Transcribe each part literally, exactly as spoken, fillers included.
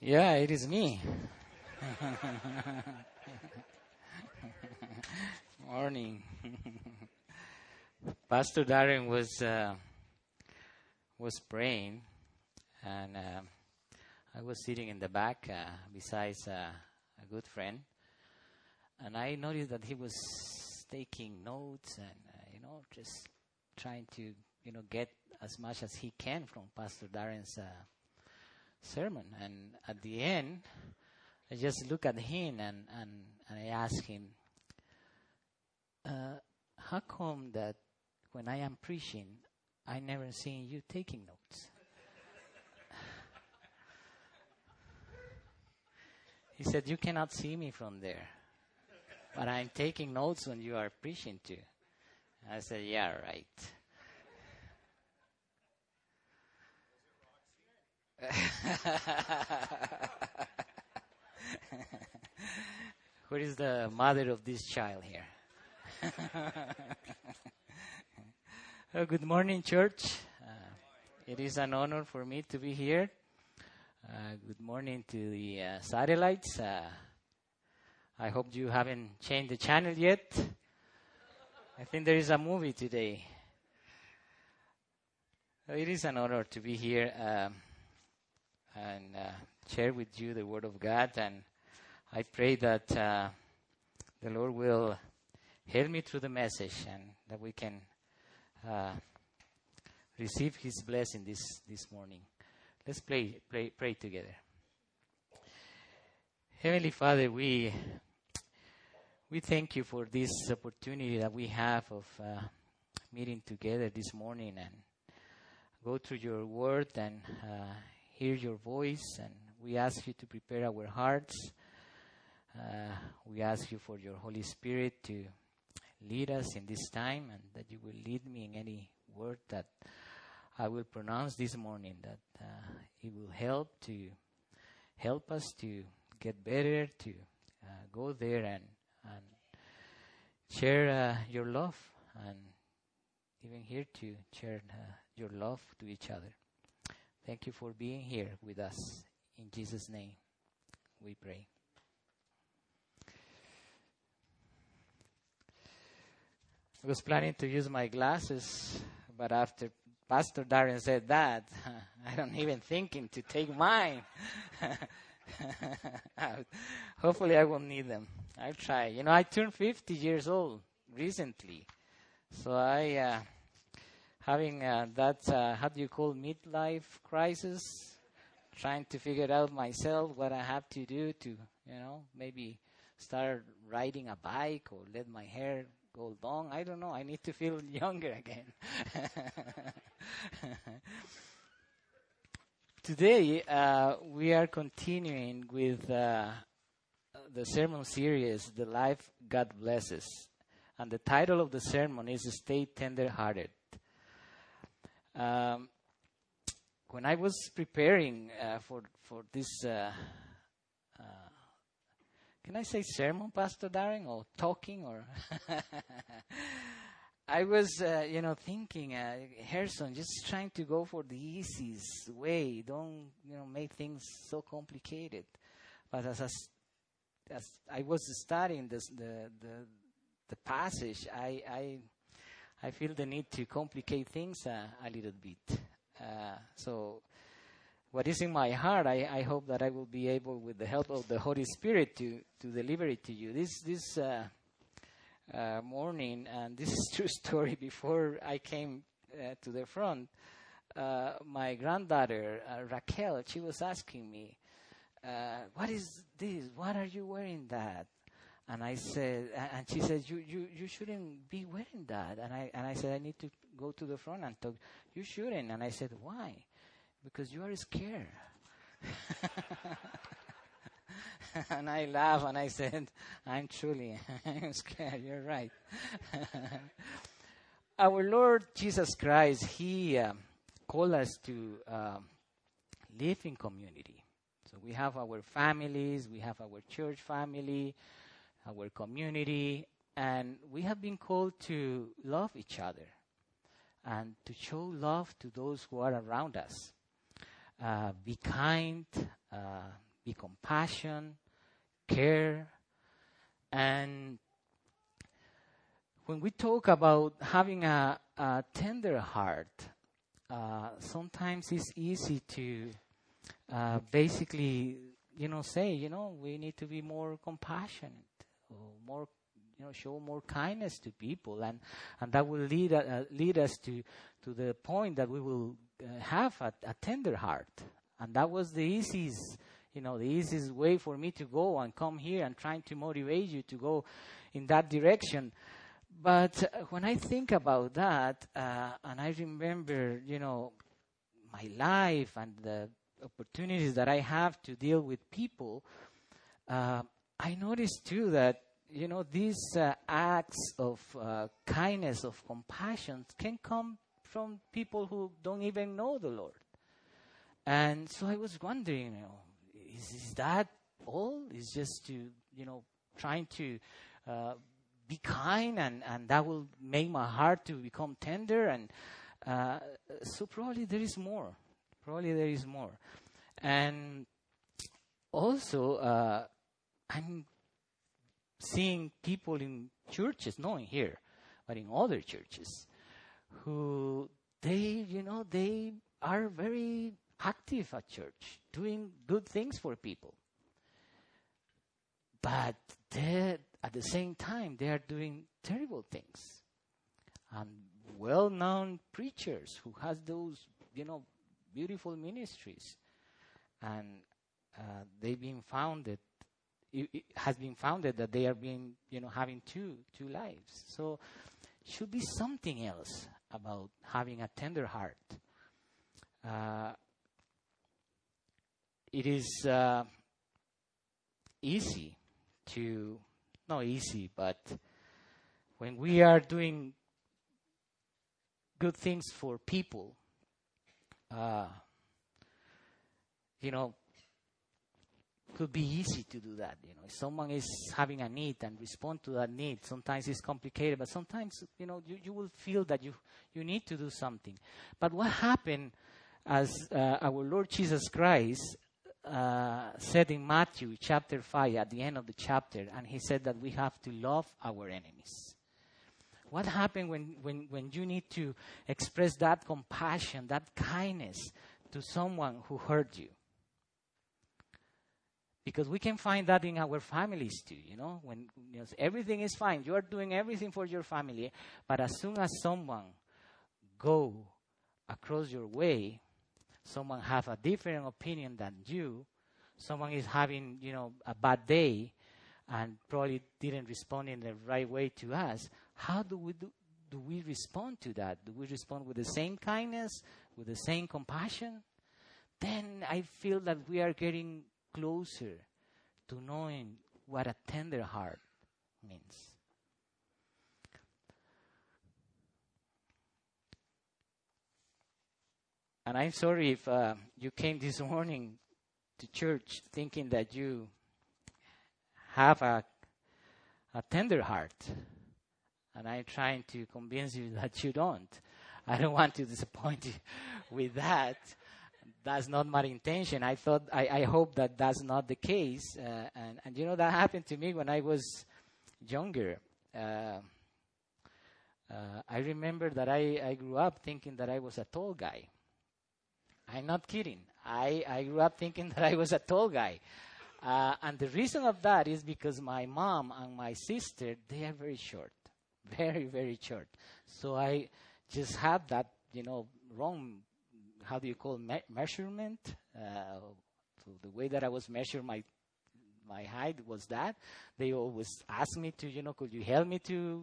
Yeah, it is me. Morning. Pastor Darren was uh, was praying, and uh, I was sitting in the back uh, besides uh, a good friend, and I noticed that he was taking notes and uh, you know just trying to you know get as much as he can from Pastor Darren's uh, sermon. And at the end, I just look at him and and, and I ask him, uh, "How come that when I am preaching, I never seen you taking notes?" He said, "You cannot see me from there, but I'm taking notes when you are preaching too." I said, "Yeah, right." Where is the mother of this child here? Oh, good morning, church. Uh, it is an honor for me to be here. Uh, good morning to the uh, satellites. Uh, I hope you haven't changed the channel yet. I think there is a movie today. It is an honor to be here um, and uh, share with you the Word of God. And I pray that uh, the Lord will help me through the message and that we can uh, receive His blessing this, this morning. Let's pray, pray, pray together. Heavenly Father, we we thank you for this opportunity that we have of uh, meeting together this morning and go through your word and uh, hear your voice. And we ask you to prepare our hearts. Uh, we ask you for your Holy Spirit to lead us in this time, and that you will lead me in any word that I will pronounce this morning, that uh, it will help to help us to get better, to uh, go there and, and share uh, your love, and even here to share uh, your love to each other. Thank you for being here with us. In Jesus' name we pray. I was planning to use my glasses, but after Pastor Darren said that, I don't even thinking to take mine. Hopefully I won't need them. I'll try. You know, I turned fifty years old recently. So I, uh, having uh, that, uh, how do you call midlife crisis, trying to figure out myself what I have to do to, you know, maybe start riding a bike or let my hair go long. I don't know. I need to feel younger again. Today, uh, we are continuing with uh, the sermon series, The Life God Blesses. And the title of the sermon is Stay Tender-Hearted. Um, when I was preparing uh, for, for this, uh, uh, can I say sermon, Pastor Darren, or talking, or... I was, uh, you know, thinking, uh, Harrison, just trying to go for the easiest way. Don't, you know, make things so complicated. But as, as, as I was studying this, the the the passage, I I I feel the need to complicate things uh, a little bit. Uh, so, what is in my heart, I, I hope that I will be able, with the help of the Holy Spirit, to to deliver it to you. This this. Uh, Uh, morning, and this is true story. Before I came uh, to the front, uh, my granddaughter uh, Raquel, she was asking me, uh, "What is this? What are you wearing that?" And I said, uh, and she said, "You you you shouldn't be wearing that." And I and I said, "I need to go to the front and talk." "You shouldn't." And I said, "Why?" "Because you are scared." And I laughed and I said, "I'm truly I'm scared. You're right." Our Lord Jesus Christ, He um, called us to um, live in community. So we have our families, we have our church family, our community, and we have been called to love each other and to show love to those who are around us. Uh, be kind, uh, be compassion, care. And when we talk about having a, a tender heart, uh, sometimes it's easy to uh, basically, you know, say, you know, we need to be more compassionate, or more, you know, show more kindness to people, and and that will lead uh, lead us to to the point that we will uh, have a, a tender heart. And that was the easiest, you know, the easiest way for me to go and come here and trying to motivate you to go in that direction. But uh, when I think about that, uh, and I remember, you know, my life and the opportunities that I have to deal with people, uh, I noticed too that, you know, these uh, acts of uh, kindness, of compassion, can come from people who don't even know the Lord. And so I was wondering, you know, is, is that all? Is just to, you know, trying to uh, be kind, and, and that will make my heart to become tender? And uh, so probably there is more. Probably there is more. And also, uh, I'm seeing people in churches, not in here, but in other churches, who they, you know, they are very active at church, doing good things for people. But they, at the same time, they are doing terrible things. And well-known preachers who has those, you know, beautiful ministries, and uh, they've been founded. It, it has been founded that they are being, you know, having two two lives. So, it should be something else about having a tender heart. Uh, it is uh, easy to, not easy, but when we are doing good things for people, uh, you know, could be easy to do that. You know, if someone is having a need and respond to that need, sometimes it's complicated, but sometimes, you know, you, you will feel that you, you need to do something. But what happened, as uh, our Lord Jesus Christ uh, said in Matthew chapter five, at the end of the chapter, and he said that we have to love our enemies. What happened when, when, when you need to express that compassion, that kindness to someone who hurt you? Because we can find that in our families too, you know, when, you know, everything is fine, you are doing everything for your family, but as soon as someone go across your way, someone have a different opinion than you, someone is having, you know, a bad day, and probably didn't respond in the right way to us, how do we do, do we respond to that? Do we respond with the same kindness, with the same compassion? Then I feel that we are getting closer to knowing what a tender heart means. And I'm sorry if uh, you came this morning to church thinking that you have a, a tender heart. And I'm trying to convince you that you don't. I don't want to disappoint you with that. That's not my intention. I thought, I, I hope that that's not the case. Uh, and, and, you know, that happened to me when I was younger. Uh, uh, I remember that I, I grew up thinking that I was a tall guy. I'm not kidding. I, I grew up thinking that I was a tall guy. Uh, and the reason of that is because my mom and my sister, they are very short. Very, very short. So I just had that, you know, wrong, how do you call me- measurement? Uh, so the way that I was measuring my my height was that. They always asked me to, you know, could you help me to?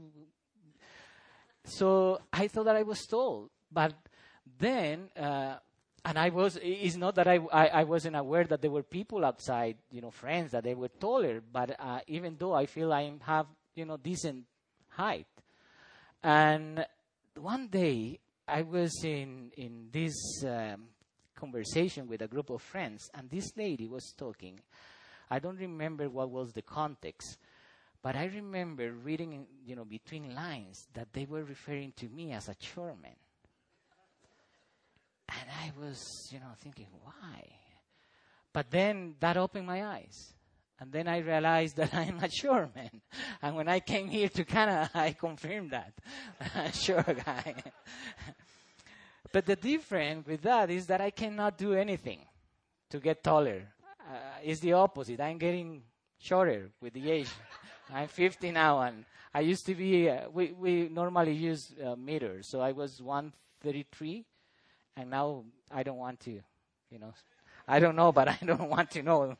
So I thought that I was tall. But then, uh, and I was, it's not that I, I, I wasn't aware that there were people outside, you know, friends, that they were taller. But uh, even though I feel I have, you know, decent height. And one day, I was in, in this um, conversation with a group of friends, and this lady was talking. I don't remember what was the context, but I remember reading, you know, between lines that they were referring to me as a short man. And I was, you know, thinking, why? But then that opened my eyes. And then I realized that I'm a sure man. And when I came here to Canada, I confirmed that. Sure guy. But the difference with that is that I cannot do anything to get taller. Uh, it's the opposite. I'm getting shorter with the age. I'm fifty now, and I used to be, uh, we, we normally use uh, meters. So I was one thirty-three, and now I don't want to, you know. I don't know, but I don't want to know.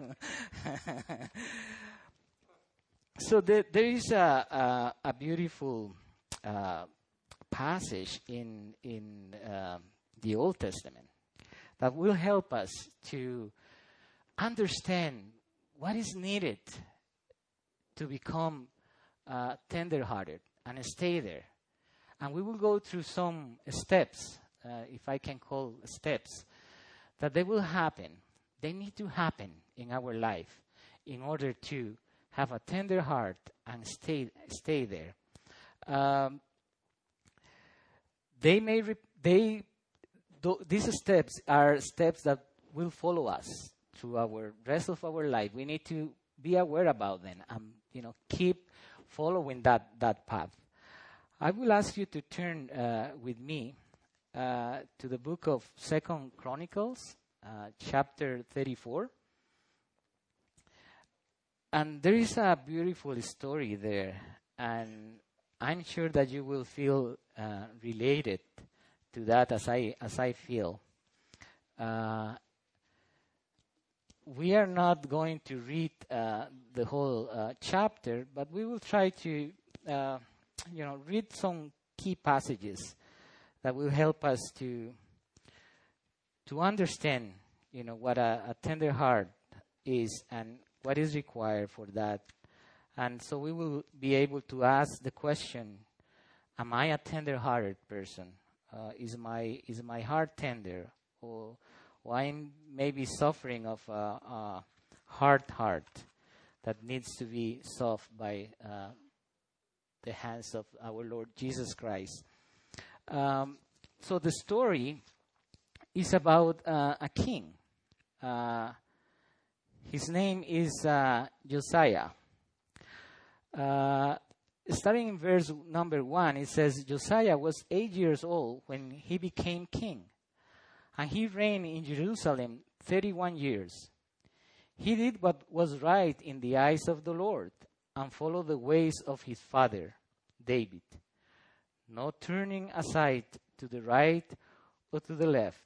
So there, there is a, a, a beautiful uh, passage in in uh, the Old Testament that will help us to understand what is needed to become uh, tender-hearted and stay there. And we will go through some steps, uh, if I can call steps, that they will happen. They need to happen in our life in order to have a tender heart and stay stay there. Um, they may re- they th- these steps are steps that will follow us through our rest of our life. We need to be aware about them and you know keep following that that path. I will ask you to turn uh, with me uh, to the book of Second Chronicles, uh, chapter thirty-four. And there is a beautiful story there, and I'm sure that you will feel uh, related to that as I as I feel. Uh, we are not going to read uh, the whole uh, chapter, but we will try to, uh, you know, read some key passages that will help us to to understand, you know, what a, a tender heart is and what is required for that. And so we will be able to ask the question, am I a tender-hearted person? Uh, is my is my heart tender? Or, or I'm maybe suffering of a, a hard heart that needs to be soft by uh, the hands of our Lord Jesus Christ. Um, so the story is about uh, a king. Uh, His name is uh, Josiah. Uh, starting in verse number one, it says, Josiah was eight years old when he became king, and he reigned in Jerusalem thirty-one years. He did what was right in the eyes of the Lord and followed the ways of his father, David, not turning aside to the right or to the left.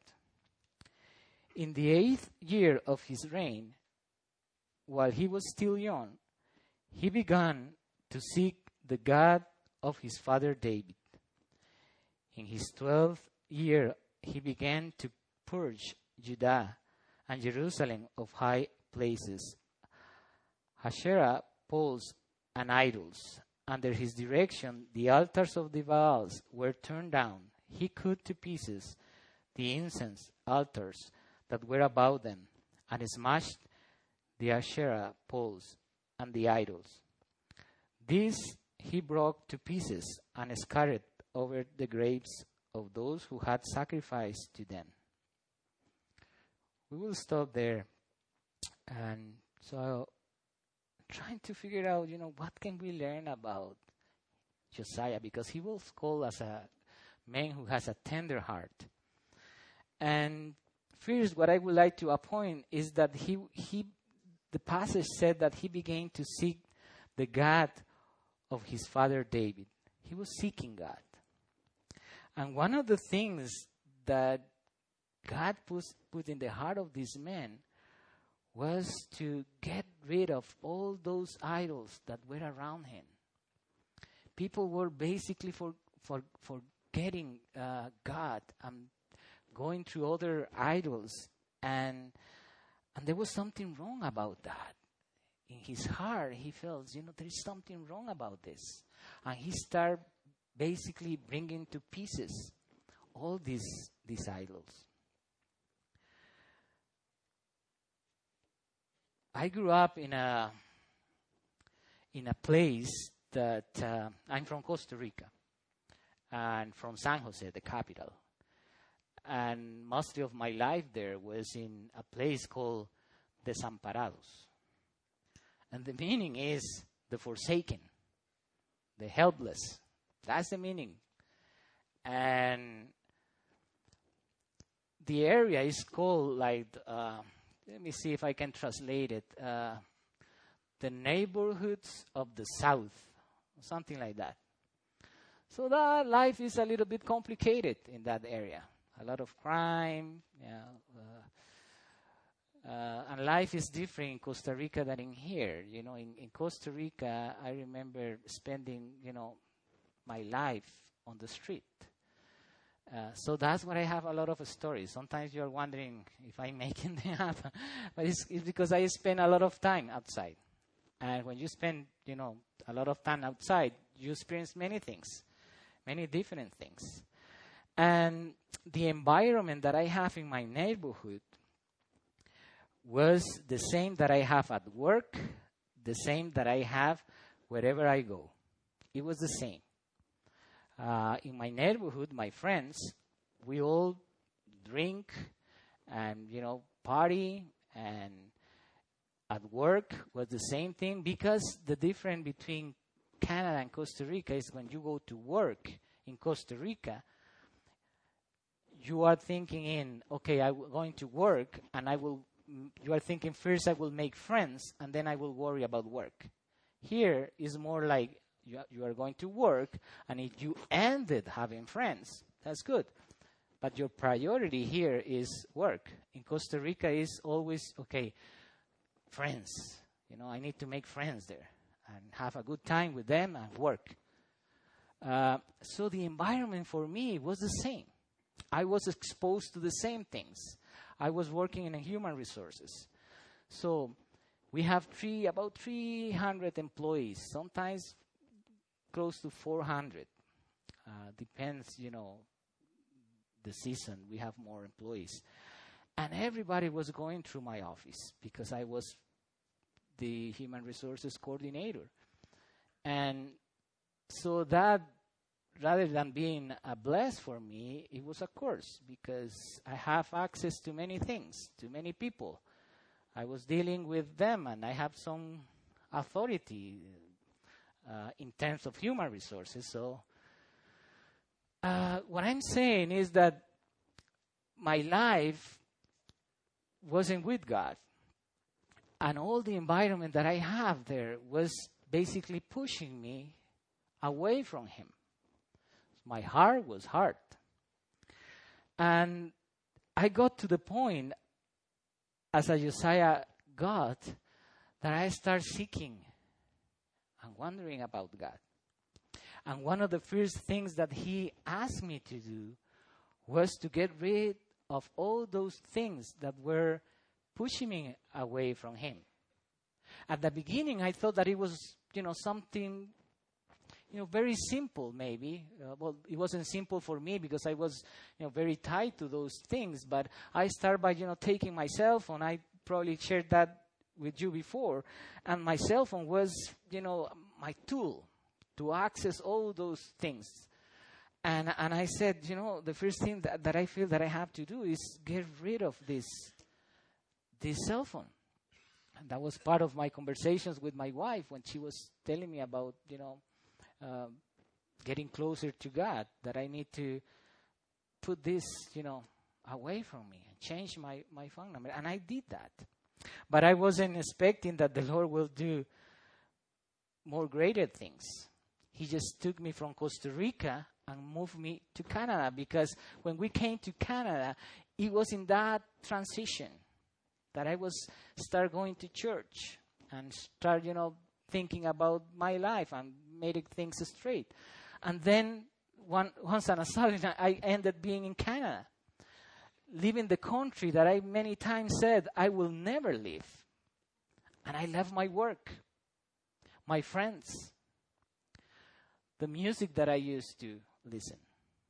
In the eighth year of his reign, while he was still young, he began to seek the God of his father David. In his twelfth year, he began to purge Judah and Jerusalem of high places, Asherah poles and idols. Under his direction, the altars of the Baals were torn down. He cut to pieces the incense altars that were about them and smashed the Asherah poles and the idols. These he broke to pieces and scattered over the graves of those who had sacrificed to them. We will stop there. And so trying to figure out, you know, what can we learn about Josiah, because he was called as a man who has a tender heart. And first, what I would like to appoint is that he he the passage said that he began to seek the God of his father David. He was seeking God. And one of the things that God put, put in the heart of this man was to get rid of all those idols that were around him. People were basically for, for, forgetting uh, God and going through other idols, and and there was something wrong about that. In his heart, he felt, you know, there is something wrong about this. And he started basically bringing to pieces all these these idols. I grew up in a in a place that uh, I'm from Costa Rica and from San Jose, the capital. And most of my life there was in a place called desamparados. And the meaning is the forsaken, the helpless. That's the meaning. And the area is called like, uh, let me see if I can translate it, uh, the neighborhoods of the South, something like that. So that life is a little bit complicated in that area. A lot of crime, yeah, uh, uh, and life is different in Costa Rica than in here. You know, in, in Costa Rica, I remember spending, you know, my life on the street. Uh, so that's where I have a lot of stories. Sometimes you're wondering if I'm making them up, but it's, it's because I spend a lot of time outside. And when you spend, you know, a lot of time outside, you experience many things, many different things. And the environment that I have in my neighborhood was the same that I have at work, the same that I have wherever I go. It was the same. Uh, in my neighborhood, my friends, we all drink and, you know, party, and at work was the same thing, because the difference between Canada and Costa Rica is when you go to work in Costa Rica, you are thinking in, okay, I'm going to work, and I will, you are thinking first I will make friends, and then I will worry about work. Here is more like, You, you are going to work, and if you ended having friends, that's good. But your priority here is work. In Costa Rica is always, okay, friends. You know, I need to make friends there and have a good time with them and work. Uh, so the environment for me was the same. I was exposed to the same things. I was working in human resources. So we have three, about three hundred employees, sometimes close to four hundred. Uh, depends, you know, the season. We have more employees. And everybody was going through my office because I was the human resources coordinator. And so that, rather than being a bless for me, it was a curse, because I have access to many things, to many people. I was dealing with them, and I have some authority Uh, in terms of human resources. So uh, what I'm saying is that my life wasn't with God. And all the environment that I have there was basically pushing me away from Him. My heart was hard. And I got to the point, as a Josiah God, that I started seeking and wondering about God. And one of the first things that He asked me to do was to get rid of all those things that were pushing me away from Him. At the beginning, I thought that it was, you know, something, you know, very simple maybe. Uh, well, it wasn't simple for me because I was, you know, very tied to those things. But I started by, you know, taking my cell phone. I probably shared that with you before. And my cell phone was, you know, my tool to access all those things. And and I said, you know, the first thing that, that I feel that I have to do is get rid of this, this cell phone. And that was part of my conversations with my wife when she was telling me about, you know, uh, getting closer to God, that I need to put this, you know, away from me and change my, my phone number. And I did that. But I wasn't expecting that the Lord will do more greater things. He just took me from Costa Rica and moved me to Canada, because when we came to Canada, it was in that transition that I was start going to church and start, you know, thinking about my life and making things straight. And then one, once on a sudden, I ended being in Canada, leaving the country that I many times said I will never leave. And I left my work, my friends, the music that I used to listen,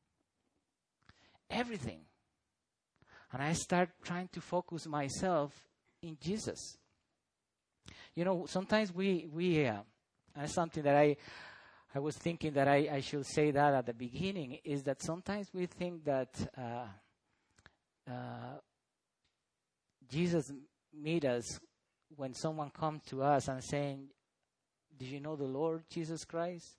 everything. And I start trying to focus myself in Jesus. You know, sometimes we, we uh, that's something that I, I was thinking that I, I should say that at the beginning, is that sometimes we think that uh, uh, Jesus meet us when someone comes to us and saying, "Did you know the Lord Jesus Christ?"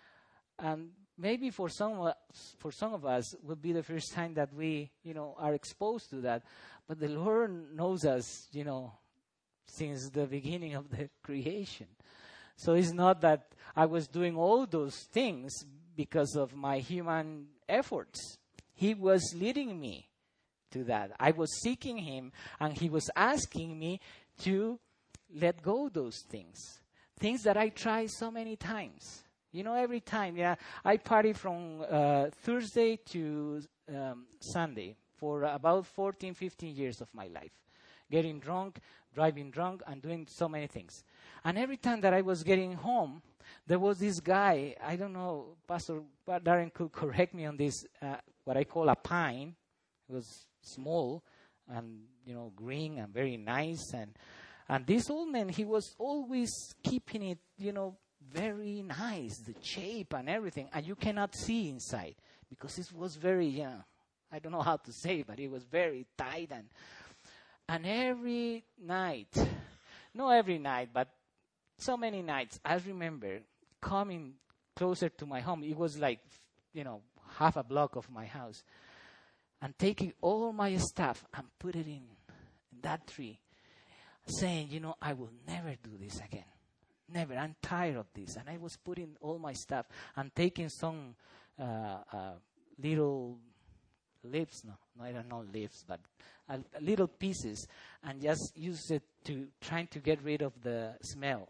And maybe for some of us, for some of us, will be the first time that we, you know, are exposed to that. But the Lord knows us, you know, since the beginning of the creation. So it's not that I was doing all those things because of my human efforts. He was leading me to that. I was seeking Him, and He was asking me to let go those things. Things that I tried so many times. You know, every time, yeah, I party from uh, Thursday to um, Sunday for about fourteen, fifteen years of my life. Getting drunk, driving drunk, and doing so many things. And every time that I was getting home, there was this guy, I don't know, Pastor Darren could correct me on this, uh, what I call a pine. It was small and, you know, green and very nice. And, and this old man, he was always keeping it, you know, very nice, the shape and everything. And you cannot see inside because it was very, you know, I don't know how to say, but it was very tight. And, and every night, not every night, but so many nights, I remember coming closer to my home. It was like, you know, half a block of my house. And taking all my stuff and put it in, in that tree. Saying, you know, I will never do this again. Never. I'm tired of this. And I was putting all my stuff and taking some uh, uh, little leaves, no, no, I don't know leaves, but uh, little pieces, and just use it to trying to get rid of the smell.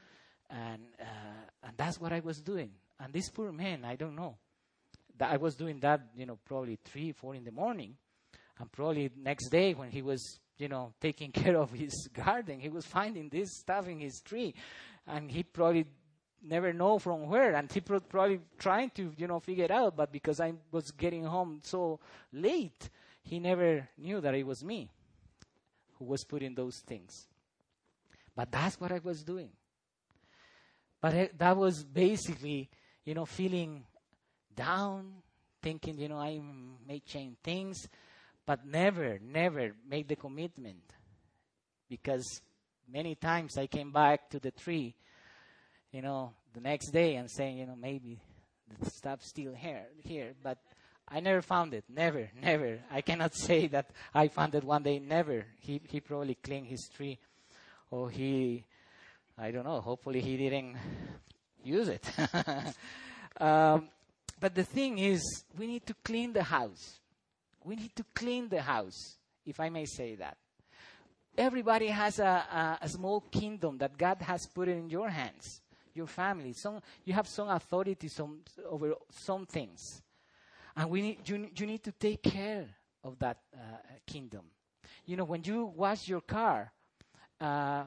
And uh, and that's what I was doing. And this poor man, I don't know. That I was doing that, you know, probably three, four in the morning. And probably next day when he was, you know, taking care of his garden, he was finding this stuff in his tree. And he probably never know from where. And he pro- probably trying to, you know, figure it out. But because I was getting home so late, he never knew that it was me who was putting those things. But that's what I was doing. But I, that was basically, you know, feeling down, thinking, you know, I may change things, but never, never make the commitment. Because many times I came back to the tree, you know, the next day and saying, you know, maybe the stuff's still here, here. But I never found it. Never, never. I cannot say that I found it one day. Never. He he probably cleaned his tree, or he, I don't know, hopefully he didn't use it. um, but the thing is, we need to clean the house. We need to clean the house, if I may say that. Everybody has a, a, a small kingdom that God has put in your hands, your family. Some, you have some authority some, over some things. And we need, you, you need to take care of that uh, kingdom. You know, when you wash your car, uh,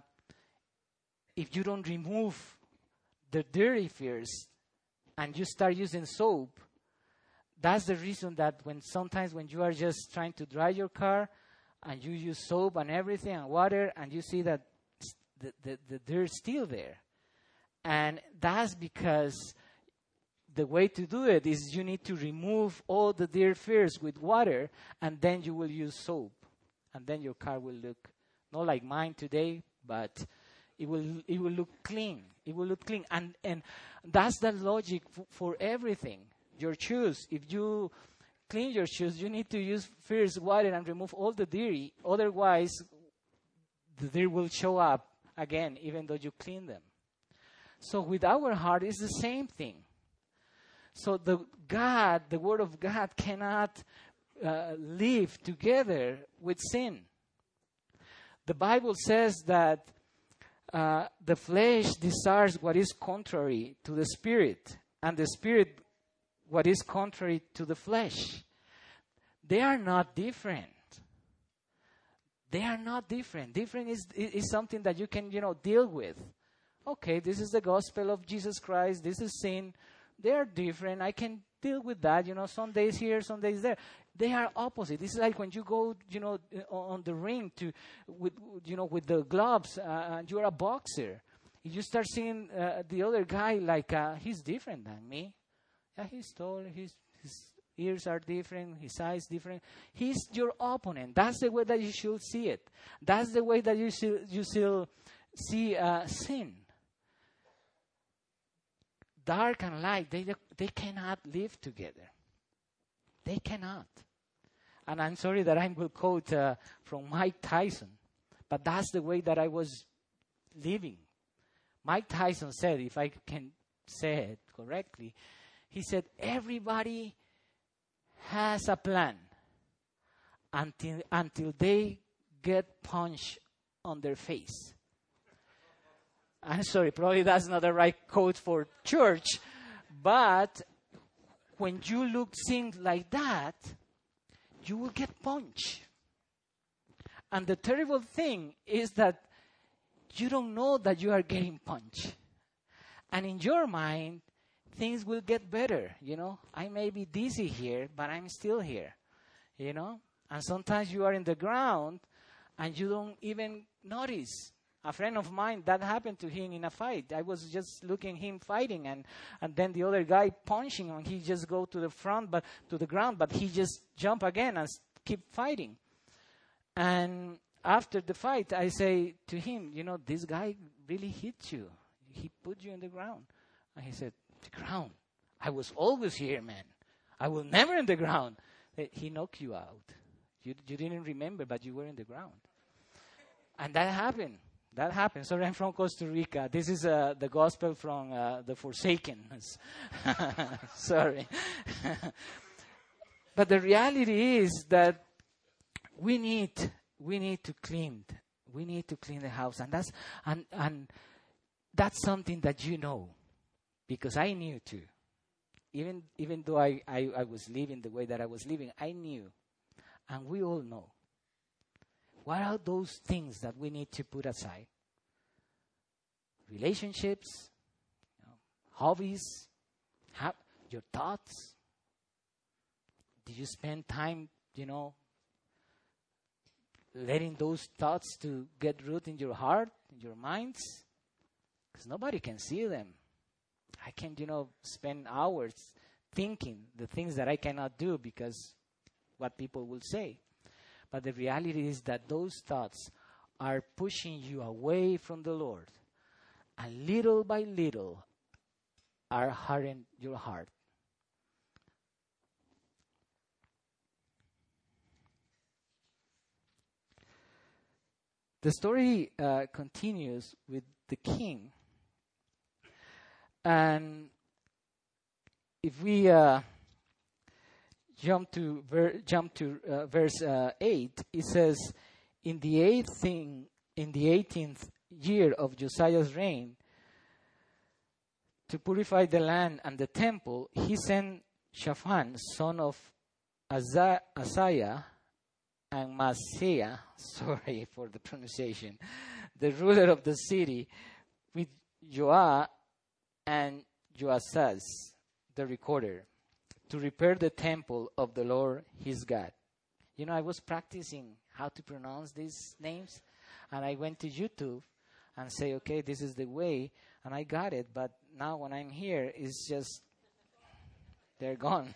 if you don't remove the dirty first and you start using soap, that's the reason that when sometimes when you are just trying to dry your car and you use soap and everything and water and you see that the, the, the dirt's still there. And that's because the way to do it is you need to remove all the dirt first with water, and then you will use soap. And then your car will look, not like mine today, but it will it will look clean. It will look clean. And and that's the logic f- for everything. Your shoes, if you clean your shoes, you need to use first water and remove all the dirt. Otherwise, the dirt will show up again, even though you clean them. So with our heart, it's the same thing. So the God, the Word of God cannot uh, live together with sin. The Bible says that uh, the flesh desires what is contrary to the Spirit, and the Spirit what is contrary to the flesh. They are not different. They are not different. Different is, is something that you can, you know, deal with. Okay, this is the gospel of Jesus Christ. This is sin. They are different. I can deal with that. You know, some days here, some days there. They are opposite. This is like when you go, you know, on the ring to, with, you know, with the gloves, uh, and you're a boxer. You start seeing uh, the other guy like uh, he's different than me. Yeah, he's tall. He's, he's ears are different, his eyes different. He's your opponent. That's the way that you should see it. That's the way that you should, you should see uh, sin. Dark and light, they, they cannot live together. They cannot. And I'm sorry that I will quote uh, from Mike Tyson, but that's the way that I was living. Mike Tyson said, if I can say it correctly, he said, everybody has a plan until until they get punched on their face. I'm sorry, probably that's not the right quote for church, but when you look things like that, you will get punched. And the terrible thing is that you don't know that you are getting punched. And in your mind, things will get better, you know. I may be dizzy here, but I'm still here, you know. And sometimes you are in the ground and you don't even notice. A friend of mine, that happened to him in a fight. I was just looking him fighting, and, and then the other guy punching him, and he just go to the front, but to the ground, but he just jump again and keep fighting. And after the fight, I say to him, you know, this guy really hit you. He put you in the ground. And he said, the ground? I was always here, man. I was never in the ground. He knocked you out. You, you didn't remember, but you were in the ground. And that happened. That happened. Sorry, I'm from Costa Rica. This is uh, the gospel from uh, the Forsaken. Sorry. But the reality is that we need we need to clean. We need to clean the house, and that's and and that's something that you know, because I knew too. Even even though I, I, I was living the way that I was living, I knew, and we all know. What are those things that we need to put aside? Relationships, you know, hobbies, ha- your thoughts. Did you spend time, you know, letting those thoughts to get root in your heart, in your minds? Because nobody can see them. I can, you know, spend hours thinking the things that I cannot do because what people will say. But the reality is that those thoughts are pushing you away from the Lord. And little by little are hardening your heart. The story uh, continues with the king. And if we uh, jump to ver- jump to uh, verse uh, eight, it says, "In the eighth thing, in the eighteenth year of Josiah's reign, to purify the land and the temple, he sent Shaphan, son of Azza- Asaiah, and Maaseiah, sorry for the pronunciation, the ruler of the city, with Joah and Joasaz, the recorder, to repair the temple of the Lord his God." You know, I was practicing how to pronounce these names, and I went to YouTube and say, okay, this is the way, and I got it, but now when I'm here, it's just, they're gone.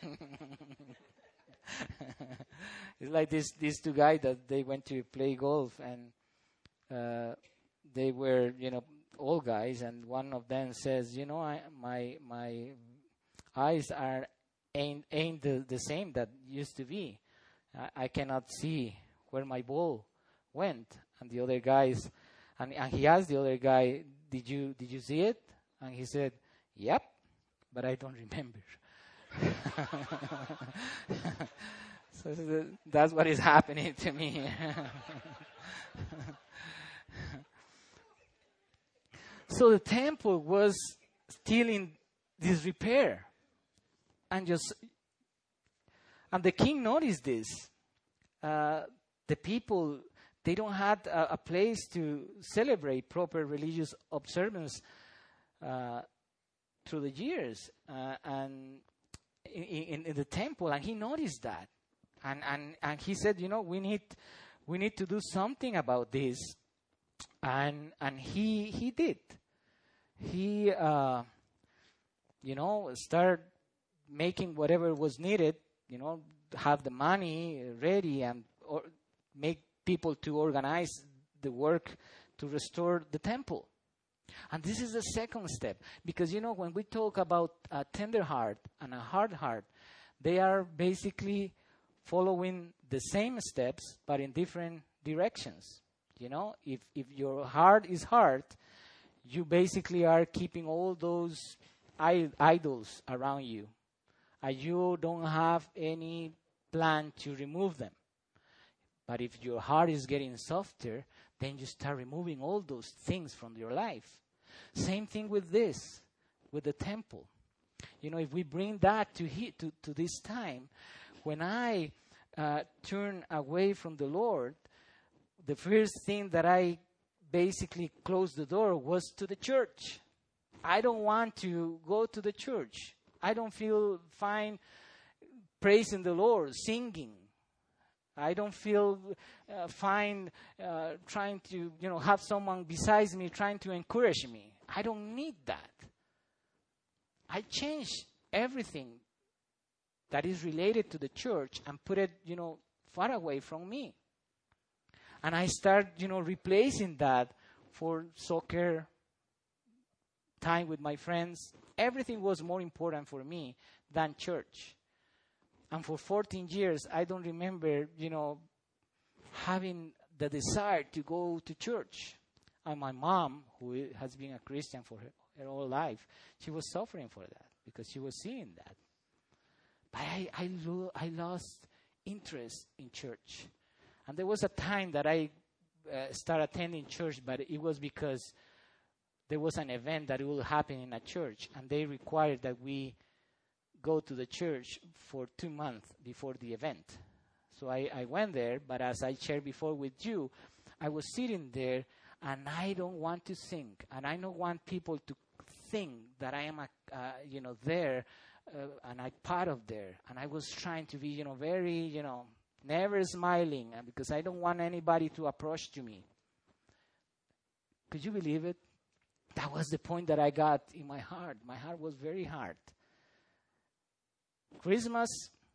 It's like this, these two guys that they went to play golf, and uh, they were, you know, old guys, and one of them says, you know, I, my my eyes are ain't ain't the, the same that used to be. I, I cannot see where my ball went. And the other guys, and, and he asked the other guy, did you did you see it? And he said, yep, but I don't remember. So that's what is happening to me. So the temple was still in disrepair, and just and the king noticed this. Uh, the people, they don't have a, a place to celebrate proper religious observance uh, through the years, uh, and in, in, in the temple, and he noticed that, and and and he said, you know, we need we need to do something about this, and and he he did. He, uh, you know, started making whatever was needed you know, have the money ready and or make people to organize the work to restore the temple. And this is the second step, because, you know, when we talk about a tender heart and a hard heart, they are basically following the same steps, but in different directions. You know, if, if your heart is hard, you basically are keeping all those I- idols around you, and you don't have any plan to remove them. But if your heart is getting softer, then you start removing all those things from your life. Same thing with this, with the temple. You know, if we bring that to he, to, to this time, when I uh, turn away from the Lord, the first thing that I basically closed the door was to the church. I don't want to go to the church. I don't feel fine praising the Lord, singing. I don't feel uh, fine uh, trying to, you know, have someone besides me trying to encourage me. I don't need that. I changed everything that is related to the church and put it, you know, far away from me. And I start, you know, replacing that for soccer, time with my friends. Everything was more important for me than church. And for fourteen years, I don't remember, you know, having the desire to go to church. And my mom, who has been a Christian for her, her whole life, she was suffering for that because she was seeing that. But I, I, lo- I lost interest in church. And there was a time that I uh, started attending church, but it was because there was an event that will happen in a church, and they required that we go to the church for two months before the event. So I, I went there, but as I shared before with you, I was sitting there, and I don't want to sing, and I don't want people to think that I am, a, uh, you know, there, uh, and I'm part of there. And I was trying to be, you know, very, you know, never smiling, uh, because I don't want anybody to approach to me. Could you believe it? That was the point that I got in my heart. My heart was very hard. Christmas,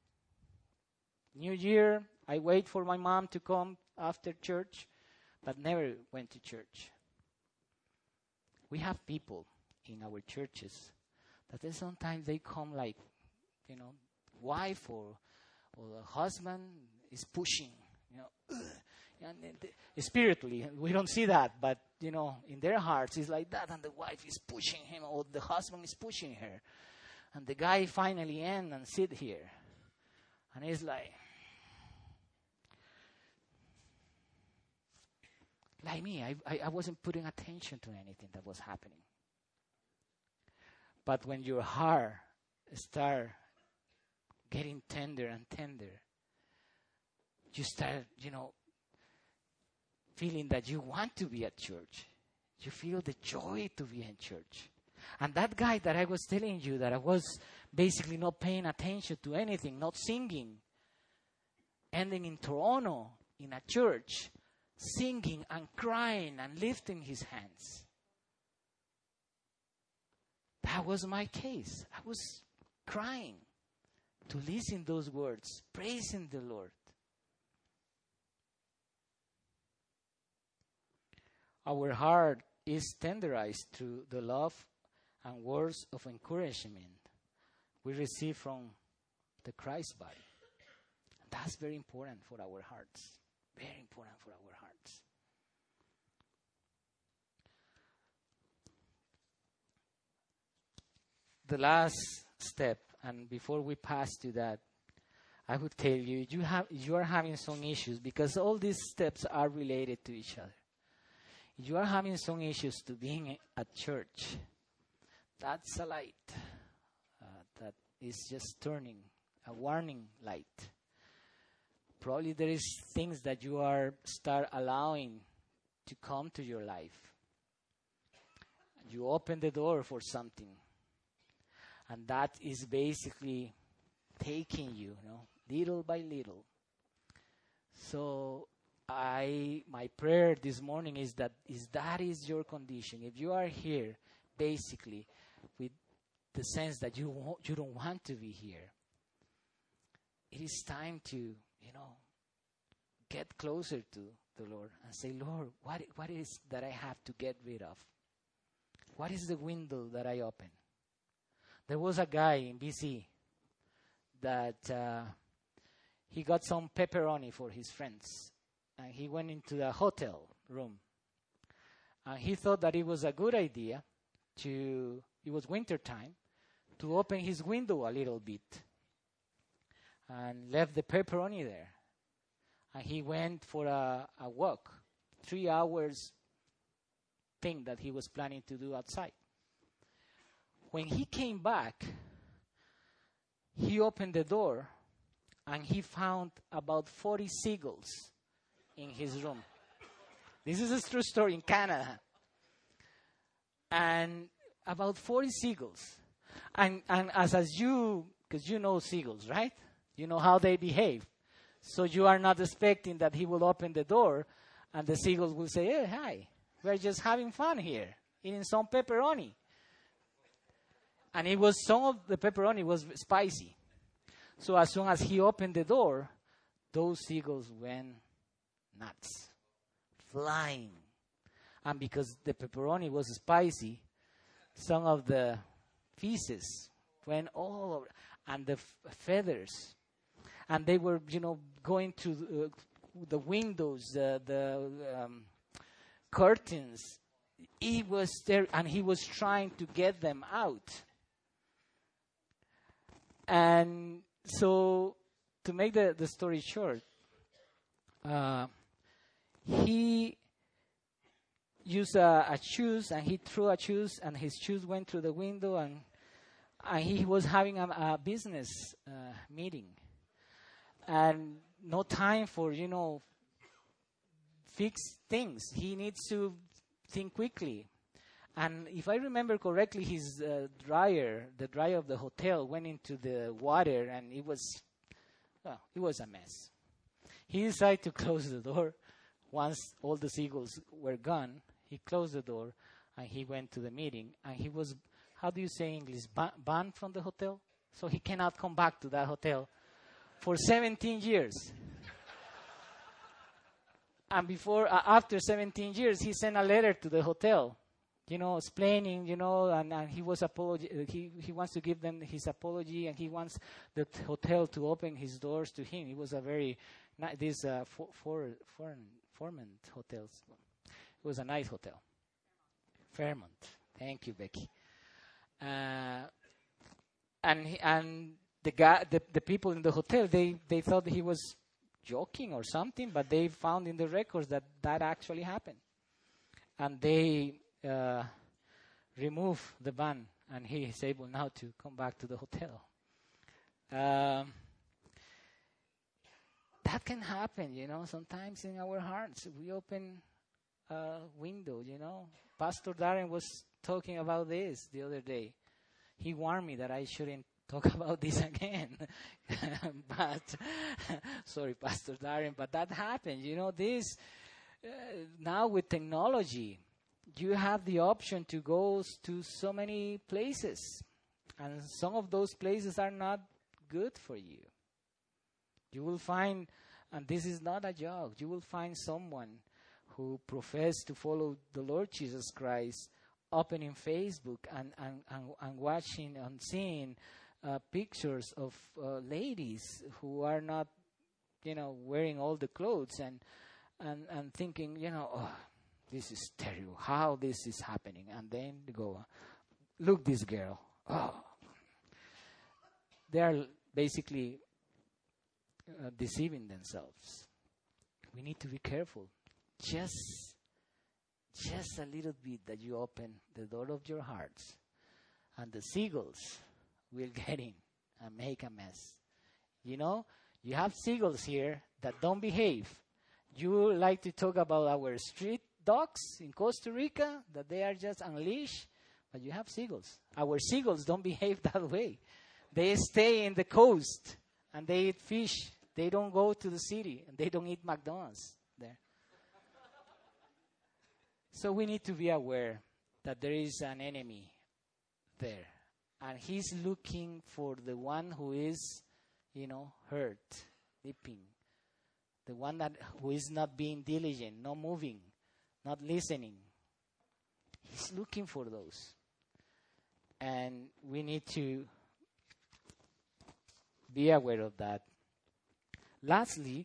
New Year, I wait for my mom to come after church, but never went to church. We have people in our churches that they sometimes they come like, you know, wife or or a husband is pushing, you know, and they, spiritually we don't see that, but you know, in their hearts it's like that, and the wife is pushing him, or the husband is pushing her. And the guy finally ends and sit here. And he's like, like me, I, I, I wasn't putting attention to anything that was happening. But when your heart start getting tender and tender, you start, you know, feeling that you want to be at church. You feel the joy to be in church. And that guy that I was telling you that I was basically not paying attention to anything, not singing, ending in Toronto in a church, singing and crying and lifting his hands. That was my case. I was crying to listen those words, praising the Lord. Our heart is tenderized through the love and words of encouragement we receive from the Christ body. That's very important for our hearts. Very important for our hearts. The last step, and before we pass to that, I would tell you, you have you are having some issues, because all these steps are related to each other. You are having some issues to being at church. That's a light uh, that is just turning, a warning light. Probably there is things that you are start allowing to come to your life. You open the door for something, and that is basically taking you, you know, little by little. So I, my prayer this morning is that is that is your condition. If you are here, basically, with the sense that you won't, you don't want to be here, it is time to, you know, get closer to the Lord and say, Lord, what what is that I have to get rid of? What is the window that I open? There was a guy in B C that uh, he got some pepperoni for his friends. And he went into the hotel room. And he thought that it was a good idea to, it was winter time, to open his window a little bit. And left the pepperoni there. And he went for a, a walk, three hours thing that he was planning to do outside. When he came back, he opened the door and he found about forty seagulls in his room. This is a true story in Canada. And about forty seagulls. And, and as, as you, because you know seagulls, right? You know how they behave. So you are not expecting that he will open the door and the seagulls will say, hey, hi, we're just having fun here, eating some pepperoni. And it was, some of the pepperoni was spicy. So as soon as he opened the door, those seagulls went nuts, flying. And because the pepperoni was spicy, some of the feces went all over, and the f- feathers. And they were, you know, going to uh, the windows, the, the um, curtains. He was there, and he was trying to get them out. And so, to make the, the story short, uh, he used a, a shoes, and he threw a shoes, and his shoes went through the window, and, and he was having a, a business uh, meeting. And no time for, you know, fix things. He needs to think quickly. And if I remember correctly, his uh, dryer, the dryer of the hotel, went into the water, and it was, well, it was a mess. He decided to close the door. Once all the seagulls were gone, he closed the door, and he went to the meeting. And he was, how do you say in English, ba- banned from the hotel? So he cannot come back to that hotel for seventeen years. And before, uh, after seventeen years, he sent a letter to the hotel, you know, explaining, you know, and, and he was apology. Uh, he he wants to give them his apology, and he wants the t- hotel to open his doors to him. It was a very ni- this uh, for, for foreign Fairmont hotels. It was a nice hotel. Fairmont. Thank you, Becky. Uh, and he, and the guy, the, the people in the hotel, they they thought he was joking or something, but they found in the records that that actually happened. And they uh, removed the ban, and he is able now to come back to the hotel. Um, that can happen, you know, sometimes in our hearts. We open a window, you know. Pastor Darren was talking about this the other day. He warned me that I shouldn't talk about this again. But, sorry, Pastor Darren, but that happens. You know, this, uh, now with technology, you have the option to go s- to so many places. And some of those places are not good for you. You will find, and this is not a joke, you will find someone who profess to follow the Lord Jesus Christ opening Facebook and, and, and, and watching and seeing uh, pictures of uh, ladies who are not, you know, wearing all the clothes and, and, and thinking, you know, oh, this is terrible, how this is happening. And then they go, look, this girl. Oh. They are basically uh, deceiving themselves. We need to be careful. Just, just a little bit that you open the door of your hearts, and the seagulls will get in and make a mess. You know, you have seagulls here that don't behave. You like to talk about our street dogs in Costa Rica, that they are just unleashed, but you have seagulls. Our seagulls don't behave that way. They stay in the coast, and they eat fish. They don't go to the city, and they don't eat McDonald's there. So we need to be aware that there is an enemy there, and he's looking for the one who is you know, hurt, weeping. The one that who is not being diligent, not moving, not listening. He's looking for those. And we need to be aware of that. Lastly,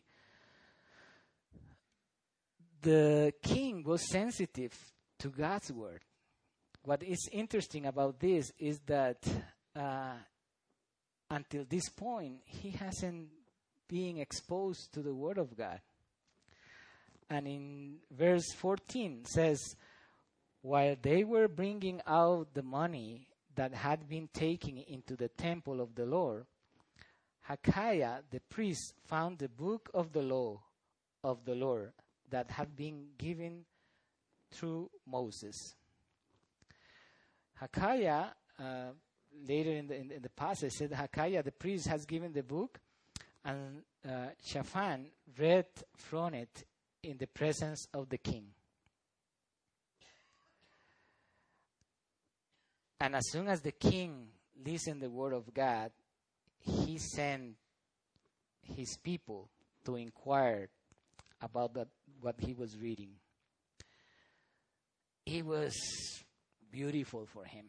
the king was sensitive to God's word. What is interesting about this is that uh, until this point, he hasn't been exposed to the word of God. And in verse fourteen says, while they were bringing out the money that had been taken into the temple of the Lord, Hilkiah the priest found the book of the law of the Lord that had been given through Moses. Hilkiah, uh, later in the, in, in the passage, said Hilkiah the priest has given the book, and uh, Shaphan read from it in the presence of the king. And as soon as the king listened to the word of God, he sent his people to inquire about that, what he was reading. It was beautiful for him.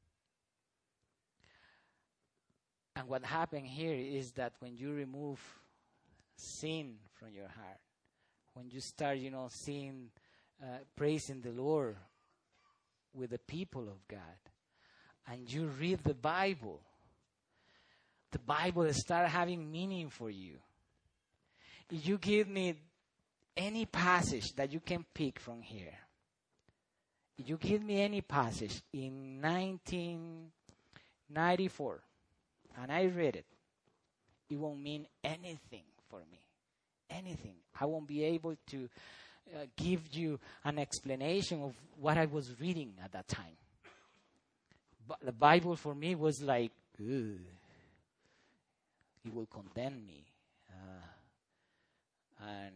And what happened here is that when you remove sin from your heart, when you start, you know, seeing, uh, praising the Lord with the people of God, and you read the Bible, the Bible start having meaning for you. If you give me any passage that you can pick from here, if you give me any passage in nineteen ninety-four, and I read it, it won't mean anything for me. Anything. I won't be able to uh, give you an explanation of what I was reading at that time. But the Bible for me was like, ugh, it will condemn me. Uh, and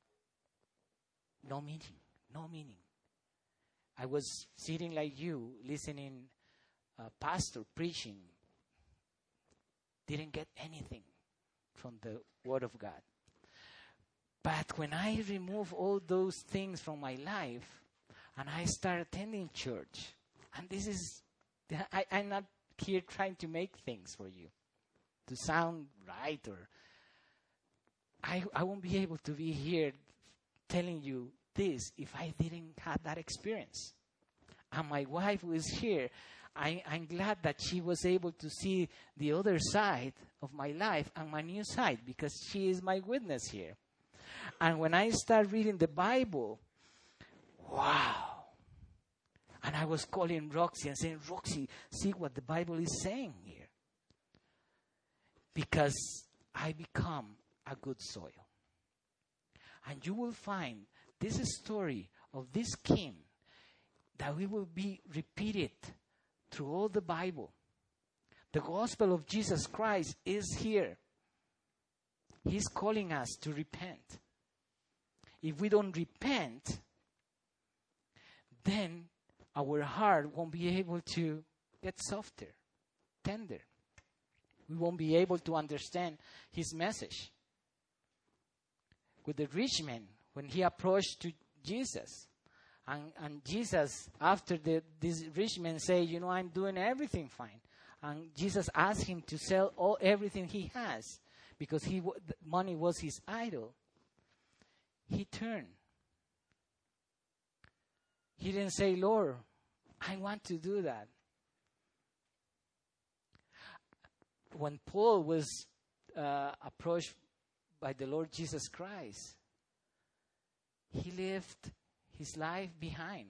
no meaning, no meaning. I was sitting like you, listening a pastor preaching, didn't get anything from the Word of God. But when I remove all those things from my life, and I start attending church, and this is, I, I'm not here trying to make things for you, to sound right, or I, I won't be able to be here telling you this if I didn't have that experience. And my wife who is here, I, I'm glad that she was able to see the other side of my life and my new side, because she is my witness here. And when I start reading the Bible, wow. And I was calling Roxy and saying, Roxy, see what the Bible is saying here. Because I become a good soil. And you will find this story of this king that we will be repeated through all the Bible. The gospel of Jesus Christ is here. He's calling us to repent. If we don't repent, then our heart won't be able to get softer, tender. We won't be able to understand his message. With the rich man, when he approached to Jesus, and, and Jesus, after the, this rich man say, you know, I'm doing everything fine. And Jesus asked him to sell all everything he has, because he money was his idol. He turned. He didn't say, Lord, I want to do that. When Paul was uh, approached by the Lord Jesus Christ, he left his life behind.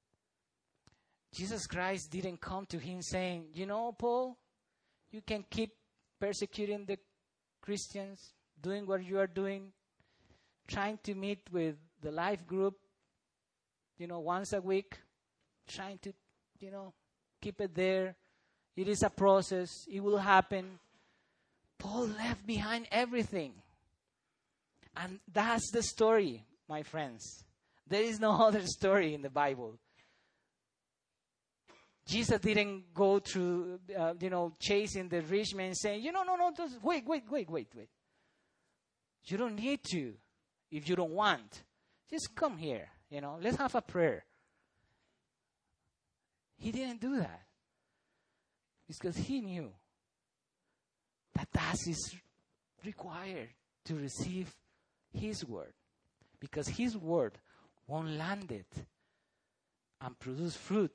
Jesus Christ didn't come to him saying, you know, Paul, you can keep persecuting the Christians, doing what you are doing, trying to meet with the life group, you know, once a week, trying to, you know, keep it there. It is a process. It will happen. Paul left behind everything. And that's the story, my friends. There is no other story in the Bible. Jesus didn't go through, uh, you know, chasing the rich man saying, you know, no, no, just wait, wait, wait, wait, wait. You don't need to if you don't want. Just come here, you know, let's have a prayer. He didn't do that. Because he knew that that is required to receive his word. Because his word won't land it and produce fruit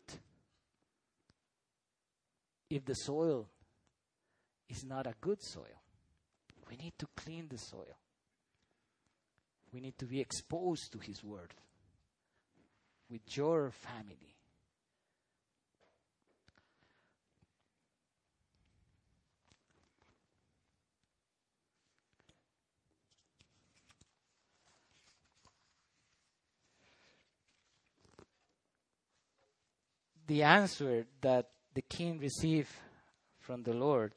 if the soil is not a good soil. We need to clean the soil. We need to be exposed to his word with your family. The answer that the king received from the Lord,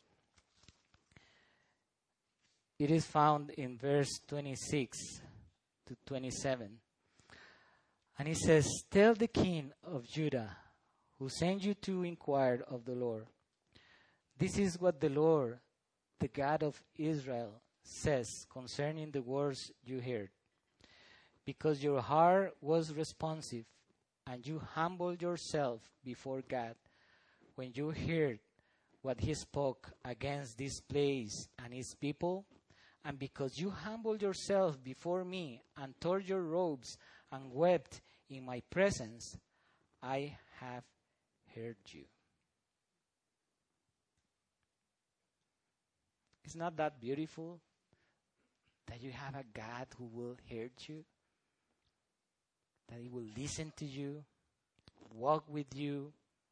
it is found in verse twenty-six to twenty-seven. And he says, tell the king of Judah, who sent you to inquire of the Lord, this is what the Lord, the God of Israel, says concerning the words you heard. Because your heart was responsive, and you humbled yourself before God when you heard what he spoke against this place and its people, and because you humbled yourself before me and tore your robes and wept in my presence, I have heard you. Is not that beautiful that you have a God who will hear you? That he will listen to you, walk with you.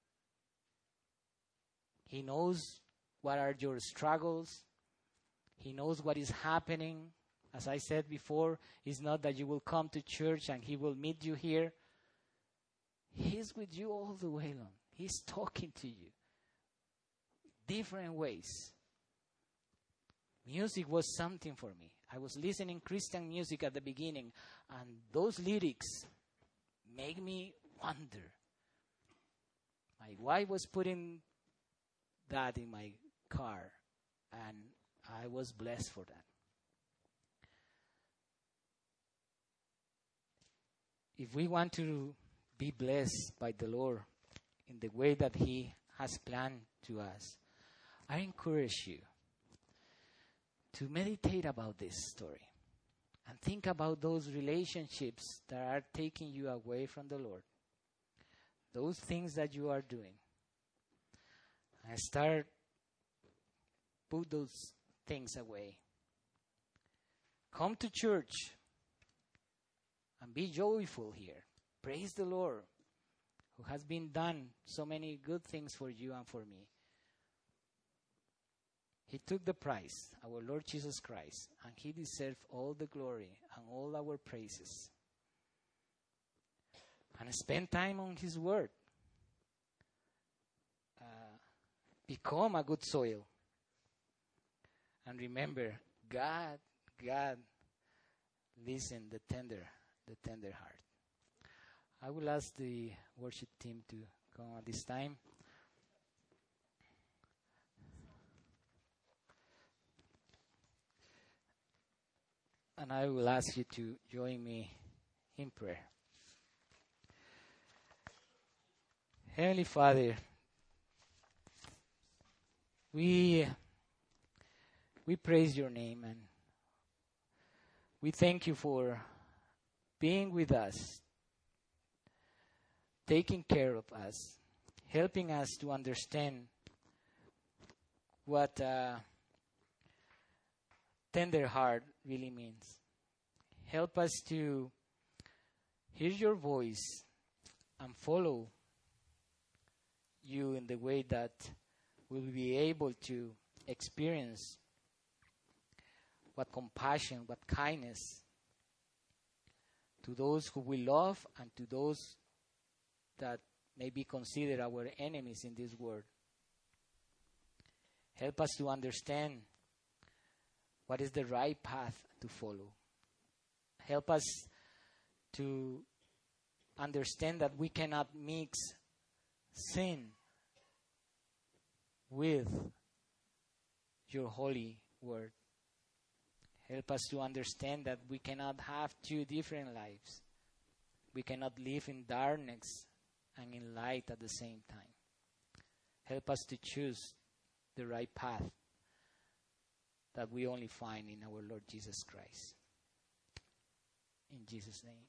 He knows what are your struggles. He knows what is happening. As I said before, it's not that you will come to church and he will meet you here. He's with you all the way long. He's talking to you. Different ways. Music was something for me. I was listening Christian music at the beginning, and those lyrics make me wonder. My wife was putting that in my car, and I was blessed for that. If we want to be blessed by the Lord in the way that he has planned to us, I encourage you to meditate about this story and think about those relationships that are taking you away from the Lord, those things that you are doing, and start put those things away. Come to church and be joyful here. Praise the Lord, who has been done so many good things for you and for me. He took the price, our Lord Jesus Christ, and he deserved all the glory and all our praises. And spend time on his word. Uh, become a good soil. And remember, God, God, listen, the tender, the tender heart. I will ask the worship team to come at this time. And I will ask you to join me in prayer. Heavenly Father, we we praise your name, and we thank you for being with us, taking care of us, helping us to understand what uh, tender heart really means. Help us to hear your voice and follow you in the way that we'll be able to experience what compassion, what kindness to those who we love and to those that may be considered our enemies in this world. Help us to understand what is the right path to follow. Help us to understand that we cannot mix sin with your holy word. Help us to understand that we cannot have two different lives. We cannot live in darkness and in light at the same time. Help us to choose the right path that we only find in our Lord Jesus Christ. In Jesus' name,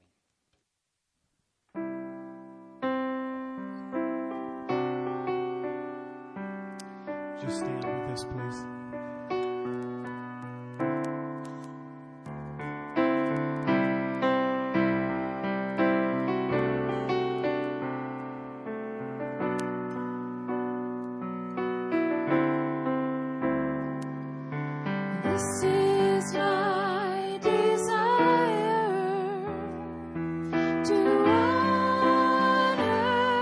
amen. Just stand with us, please. This is my desire to honor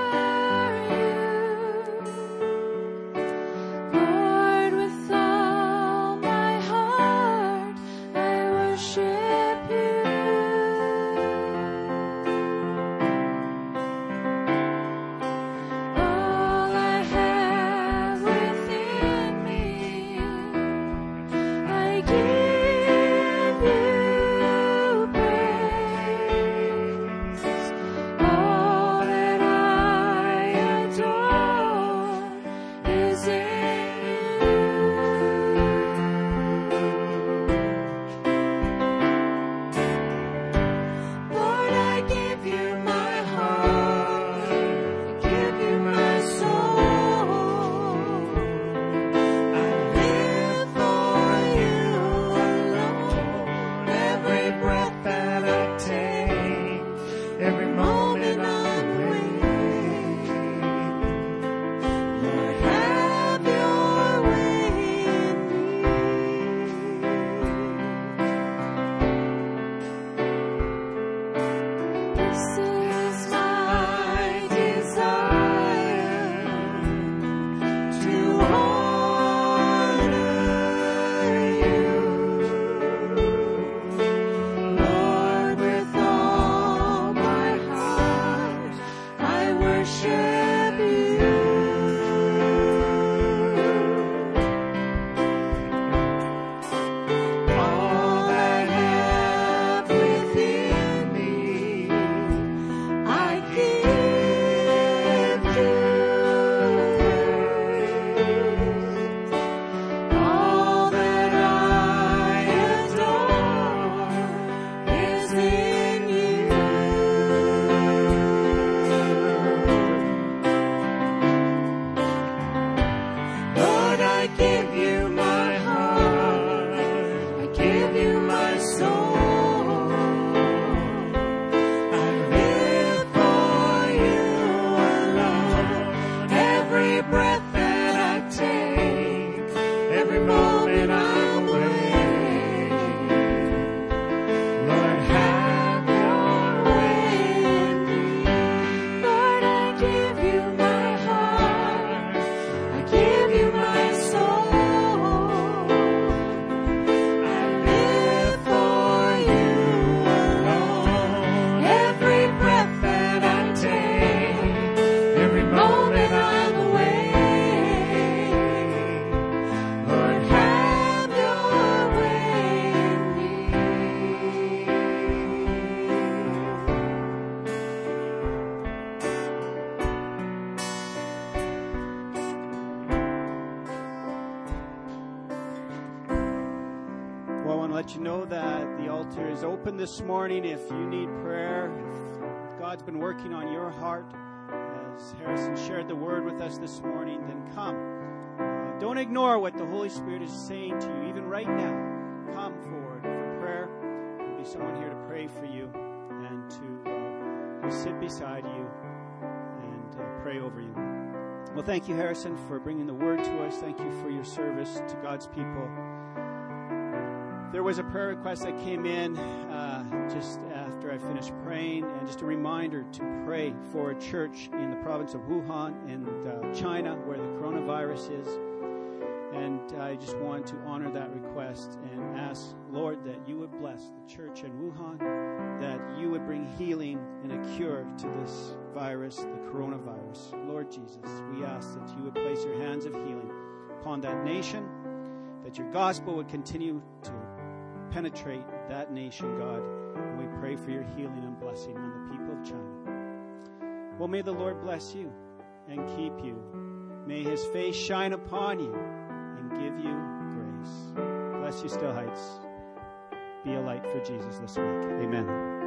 you, Lord. With all my heart, I worship you. All I have within me, I give you praise. All that I adore is in you. Lord, I give you my heart, I give you my soul. I live for you alone. Every breath that I take, every moment I'm awake. Lord, have your way in me. This is my desire to honor you, Lord. With all my heart, I worship you. All I have within me, I give you praise. All that I adore is in you. Lord, I give you my heart, I give you my soul. I live for you alone. Every breath that I take, every moment I'm awake. Lord, have your way in me. Lord, I give you my heart, I give you my soul. I live for you alone. Every breath that I take, every moment I'm awake. Lord, have your way in me. Well, I want to let you know that the altar is open this morning. If you need prayer, if God's been working on your heart, as Harrison shared the word with us this morning, then come. Uh, don't ignore what the Holy Spirit is saying to you, even right now. Come forward for prayer. There'll be someone here to pray for you and to uh, who'll sit beside you and uh, pray over you. Well, thank you, Harrison, for bringing the word to us. Thank you for your service to God's people. There was a prayer request that came in uh, just after I finished praying, and just a reminder to pray for a church in the province of Wuhan in uh, China, where the coronavirus is. And I just want to honor that request and ask, Lord, that you would bless the church in Wuhan, that you would bring healing and a cure to this virus, the coronavirus. Lord Jesus, we ask that you would place your hands of healing upon that nation, that your gospel would continue to penetrate that nation, God. And we pray for your healing and blessing on the people of China. Well, may the Lord bless you and keep you. May his face shine upon you and give you grace. Bless you, Still Heights. Be a light for Jesus this week. Amen.